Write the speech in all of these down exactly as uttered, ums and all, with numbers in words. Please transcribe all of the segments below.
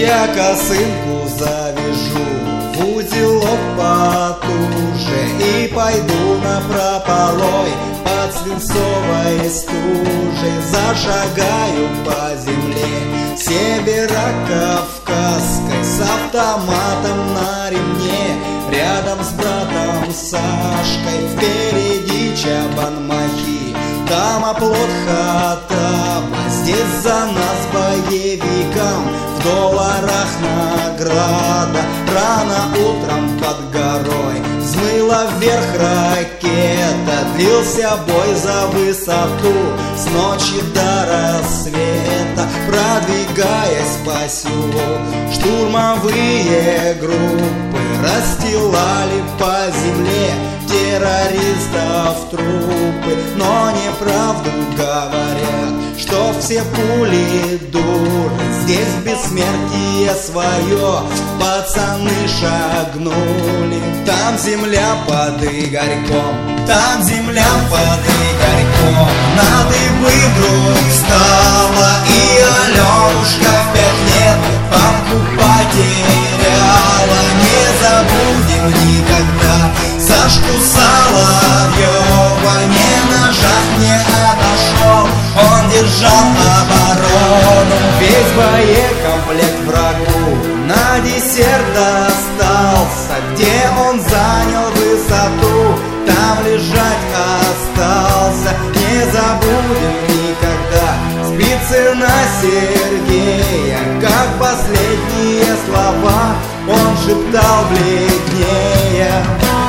Я косынку завяжу в узелок потуже и пойду напропалой под свинцовой стужей. Зашагаю по земле северо-кавказской с автоматом на ремне, рядом с братом Сашкой. Впереди чабан-махи, там оплот Хаттаба, здесь за нас боевикам в долларах награда. Рано утром под горой взмыла вверх ракета, длился бой за высоту с ночи до рассвета. Продвигаясь по селу, штурмовые группы расстилали по земле террористов трупы. Но неправду говорят, что все пули дуры. Здесь бессмертие свое пацаны шагнули. Там земля под Игорьком, там земля под Игорьком на дыбы вдруг встала, и Аленушка в пять лет папку потеряла. Не забудем никогда Сашку Соловьева, не нажав, не отошел, он держал оборону. Весь боекомплект врагу на десерт остался, где он занял высоту, там лежать остался. Не забудем никогда Спицына Сергея, как последние слова он шептал бледнее.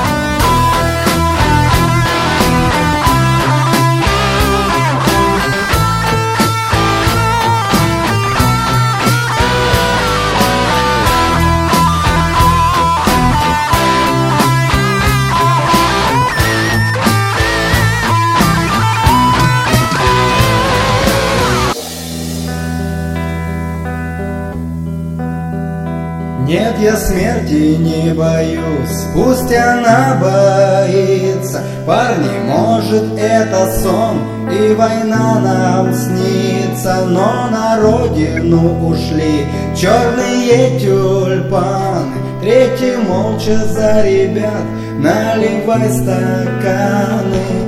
Нет, я смерти не боюсь, пусть она боится. Парни, может, это сон, и война нам снится. Но на родину ушли черные тюльпаны, третий молча за ребят наливай стаканы.